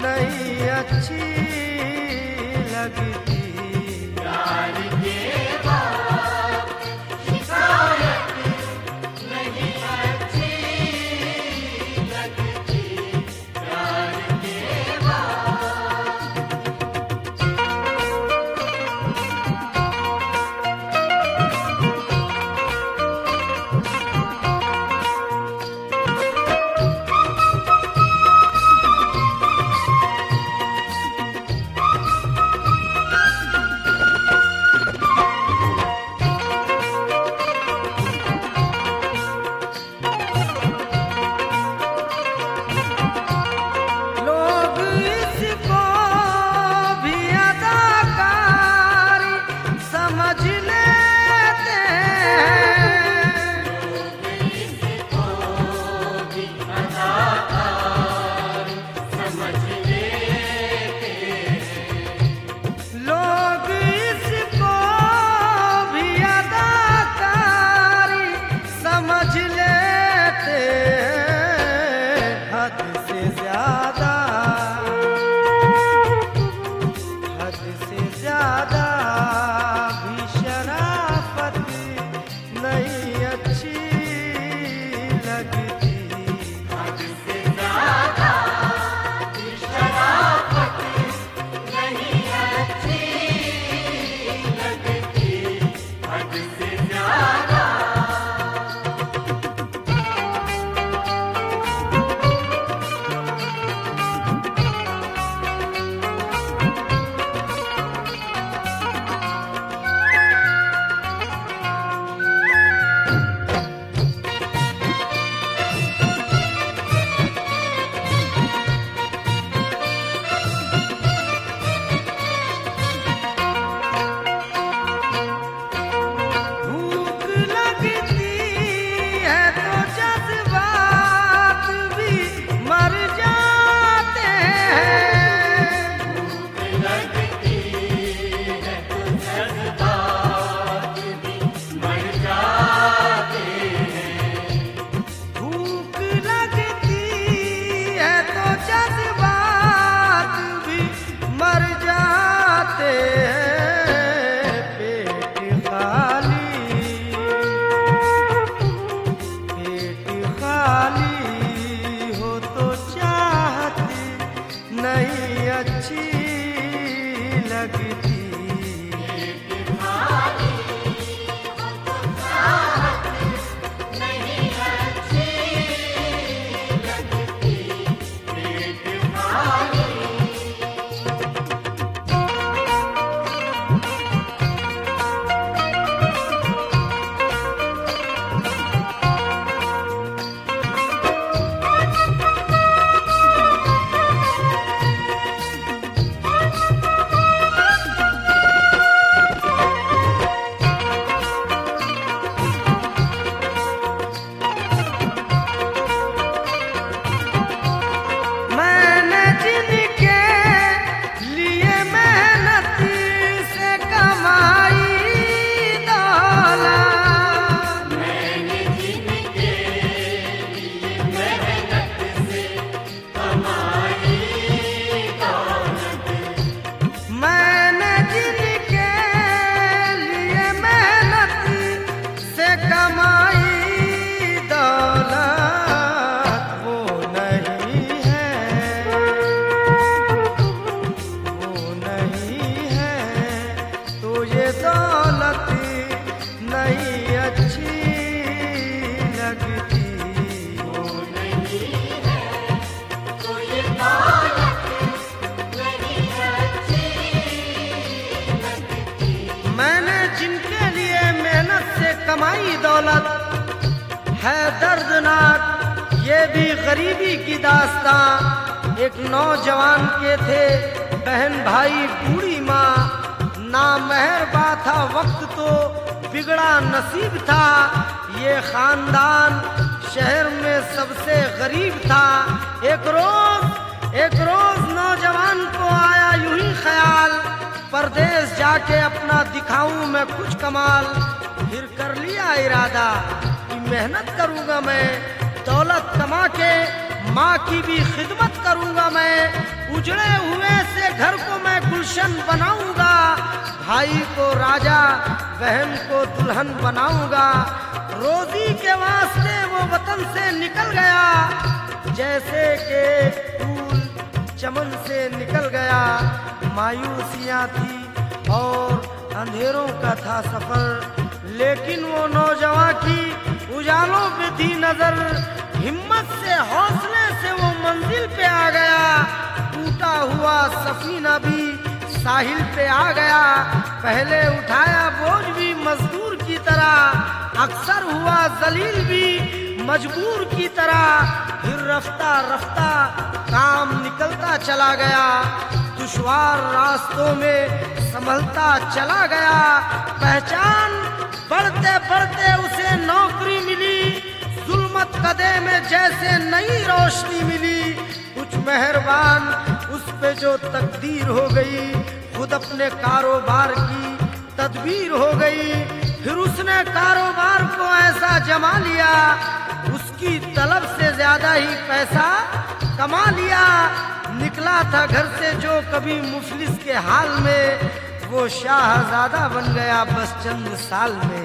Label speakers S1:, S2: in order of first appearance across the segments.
S1: नहीं अच्छी लगती।
S2: प्यार के बाद शिकायत नहीं अच्छी लगती। प्यार के बाद
S1: लोग इसको भी अदाकारी समझ लेते हैं।
S2: इसको भी अदाकार समझ लेते हैं।
S1: लोग इसको भी अदाकारी समझ लेते हैं। हद से ज्यादा भी शराफत नहीं अच्छी लगती।
S2: हद से ज्यादा भी शराफत नहीं अच्छी लगती। हद से ज्यादा
S1: भूख लगती है तो जज्बात भी मर जाते हैं।
S2: लगती है तो जज्बात भी मर जाते हैं।
S1: भूख लगती है तो जज्बात भी मर जाते हैं। पेट खाली हो तो चाहत नहीं अच्छी लगती।
S2: नहीं अच्छी लगती। पेट खाली
S1: मैंने जिनके लिए मेहनत से कमाई दौलत,
S2: मैंने जिनके लिए मेहनत से कमाई दौलत।
S1: मैंने जिनके लिए मेहनत से कमाई दौलत, वो नहीं है तो ये दौलत नहीं अच्छी लगती।
S2: तो ये दौलत नहीं अच्छी लगती।
S1: मैंने जिनके लिए मेहनत से कमाई दौलत है दर्दनाक ये भी गरीबी की दास्तां। एक नौजवान के थे बहन भाई बूढ़ी माँ, नामहरबा था वक्त तो बिगड़ा नसीब था। ये खानदान शहर में सबसे गरीब था। एक रोज नौजवान को आया यूं ही ख्याल, परदेश जाके अपना दिखाऊं मैं कुछ कमाल। फिर कर लिया इरादा कि मेहनत करूंगा मैं, दौलत कमा के माँ की भी खिदमत करूंगा मैं, उजड़े हुए से घर को मैं गुलशन बनाऊंगा, भाई को राजा बहन को दुल्हन बनाऊंगा। रोजी के वास्ते वो वतन से निकल गया, जैसे कि फूल चमन से निकल गया। मायूसियाँ थी और अंधेरों का था सफर, लेकिन वो नौजवान की उजालों पे थी नजर। हिम्मत से हौसले से वो मंजिल पे आ गया, टूटा हुआ सफीना भी साहिल पे आ गया। पहले उठाया बोझ भी मजदूर की तरह, अक्सर हुआ जलील भी मजबूर की तरह। फिर रफ्ता रफ्ता काम निकलता चला गया, दुश्वार रास्तों में संभलता चला गया। पहचान बढ़ते बढ़ते उसे नौकरी मिली, जुल्मत कदे में जैसे नई रोशनी मिली। कुछ मेहरबान उस पे जो तकदीर हो गई, खुद अपने कारोबार की तदबीर हो गई। फिर उसने कारोबार को ऐसा जमा लिया, उसकी तलब से ज्यादा ही पैसा कमा लिया। निकला था घर से जो कभी मुफलिस के हाल में, वो शाहजादा बन गया बस चंद साल में।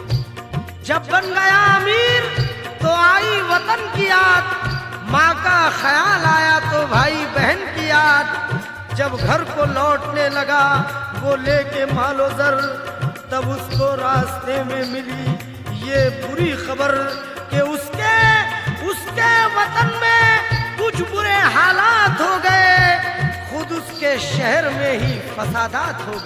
S1: जब बन गया अमीर तो आई वतन की याद, माँ का ख्याल आया तो भाई बहन की याद। जब घर को लौटने लगा वो लेके मालो जर, तब उसको रास्ते में मिली ये बुरी खबर कि उसके वतन में कुछ बुरे हालात हो गए, खुद उसके शहर में ही फसादात हो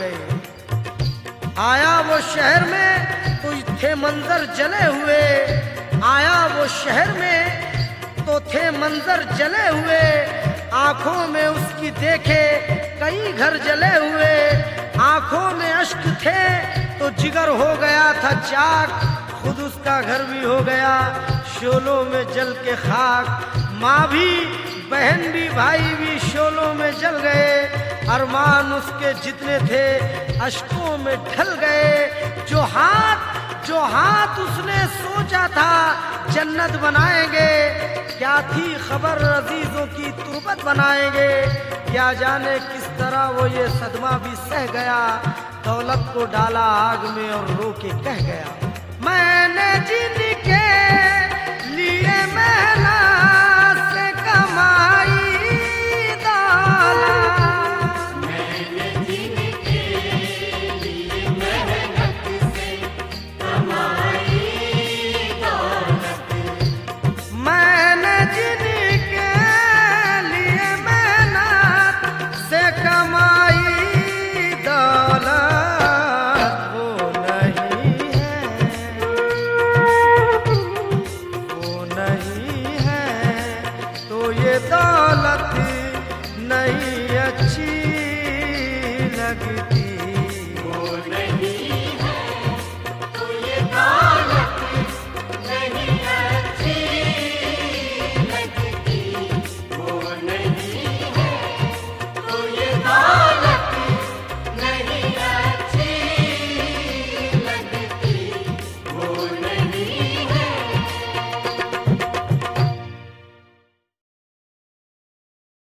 S1: गए। आया वो शहर में तो थे मंजर जले हुए, आया वो शहर में तो थे मंजर जले हुए। आंखों में उसकी देखे कई घर जले हुए, आंखों में अश्क थे तो जिगर हो गया था चाक। खुद उसका घर भी हो गया शोलों में जल के खाक। माँ भी बहन भी भाई भी शोलों में जल गए, अरमान उसके जितने थे अश्कों में ढल गए। जो हाथ उसने सोचा था जन्नत बनाएंगे, क्या थी खबर अजीजों की तुरबत बनाएंगे। क्या जाने किस तरह वो ये सदमा भी सह गया, दौलत को डाला आग में और रो के कह गया, मैंने जिनके लिए मेहनत से कमाई दौलत,
S2: मैंने जिनके लिए मेहनत से कमाई दौलत,
S1: मैंने जिनके लिए मेहनत से कमाई दौलत, वो नहीं है तो ये दौलत नहीं अच्छी लगती।